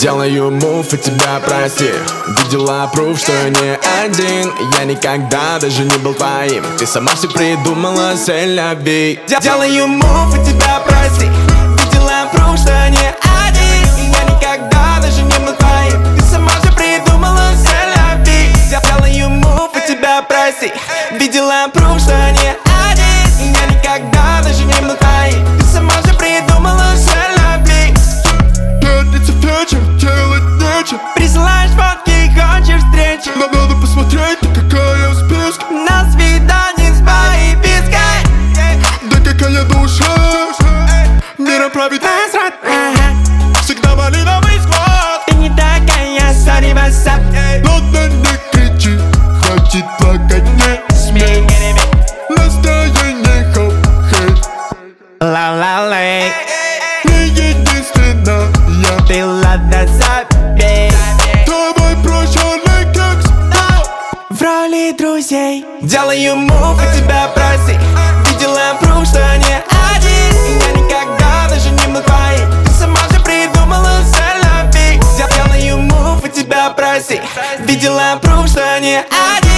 Делаю мув и тебя прости. Видела пруф, что я не один. Я никогда даже не был твоим. Ты сама все придумала, сель-люби. Делаю мув и тебя прости. Видела пруф, что я не один. Я никогда даже не был твоим. Ты сама все придумала, сель-люби. Делаю мув и тебя прости. Видела пруф, что я не один. Я никогда даже не был твоим. Ты сама все придумала, сель-люби. Пятница вечер, делать нечего. Присылаешь фотки и хочешь встречи. Нам надо посмотреть, какая в списке. На свидание с боепиской. Да какая душа. Миром правит Насрать. всегда малиновый склад. Ты не такая, sorry, what's up. Ладно, не кричи, хватит плакать, не смей. Настроение хоп-хей. Ла-ла-лей. Не единственная. Ты ладно забей. Давай прощальный кекс. В роли друзей делаю мув и тебя прости. Видела пруф, что я не один. Я никогда даже не был твоим. Ты сама же придумала, сель-люби. Делаю мув и тебя прости. Видела пруф, что я не один.